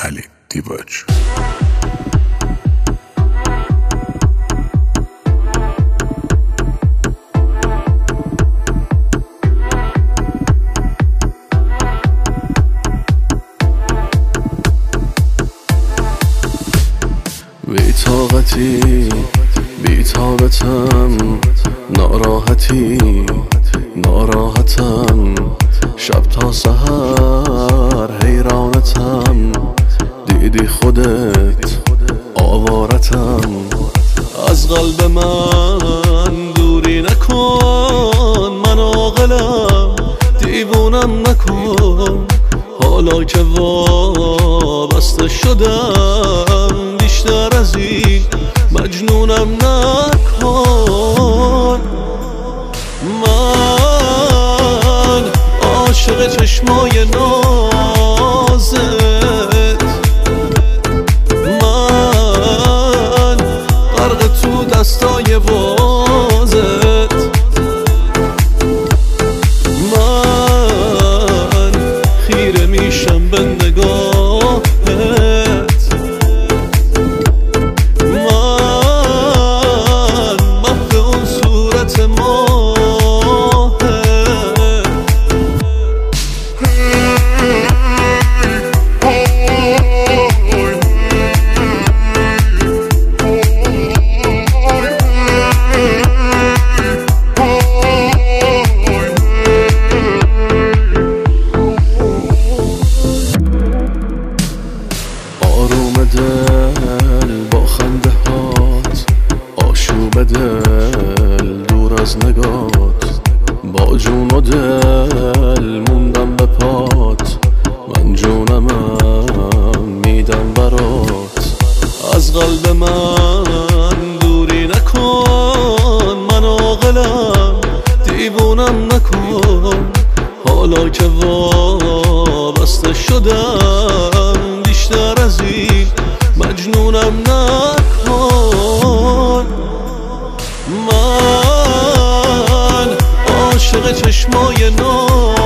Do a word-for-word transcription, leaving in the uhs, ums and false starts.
علی دیباج. بی‌طاقتی بی‌طاقتم، ناراحتی ناراحتم، شب تا سحر حیرانتم، دیدی خودت آوارتم. از قلب من دوری نکن، من عاقلم دیوونم نکن، حالا که وابسته شدم بیشتر از این مجنونم نکن. من عاشق چشمای نازت، من غرق تو دستای بازت، من خیره میشم به نگاهت، من محو اون صورت ماهت. آروم دل با خنده هات، آشوب دل دور از نگات، با جون و دل موندم به پات، من جونمم میدم برات. از قلب من دوری نکن، من عاقلم دیوونم نکن، حالا که وابسته شدم بیشتر از این مجنونم نکن. من عاشق چشمای نازت،